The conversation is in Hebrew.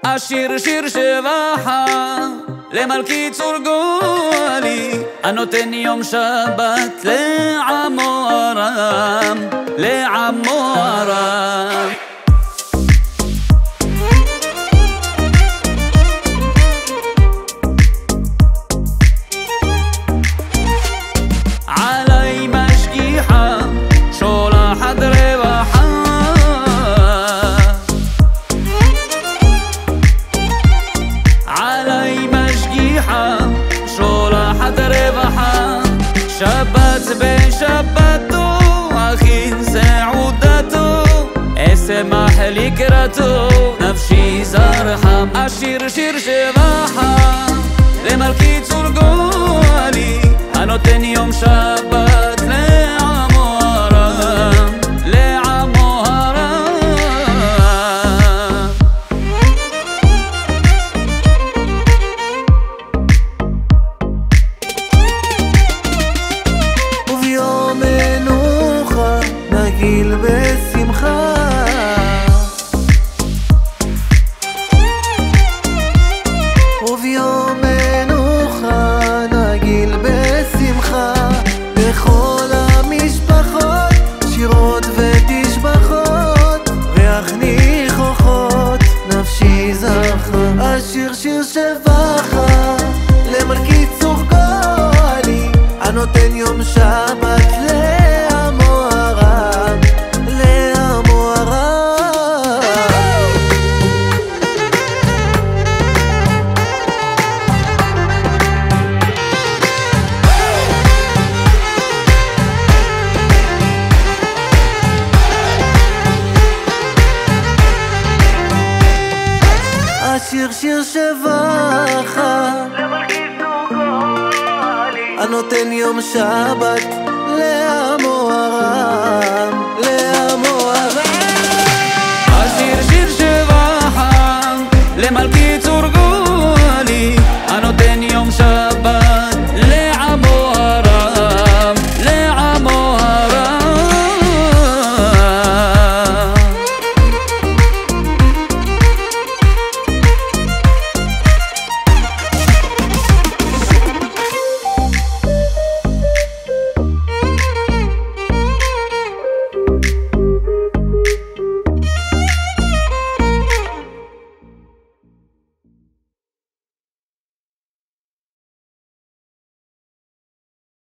השיר שיר שבחה למלכי צור גואלי, הנותן יום שבת לעמו ארם, לעמו ארם. עלי משגיחה שולחת רווחה, עלי משגיחה שולחת רווחה, שבת בשבתו אכין סעודתו, אשמח לקראתו נפשי זרחה. השיר שיר שבחה למלכי צור גואלי, הנותן יום שבת לעמו ארם, לעמו ארם. וביום מנוחה נגיל בשמחה, וביום מנוחה נגיל בשמחה, בכל המשפחות שירות ותשבחות, ריח ניחוחות נפשי זרחה. השיר שיר שבחה למלכי צור גואלי, הנותן יום שבת לעמו ארם, לעמו ארם. השיר שיר שבחה למלכי צור גואלי, הנותן יום שבת לעמו ארם, לעמו ארם. השיר שיר שבחה למלכי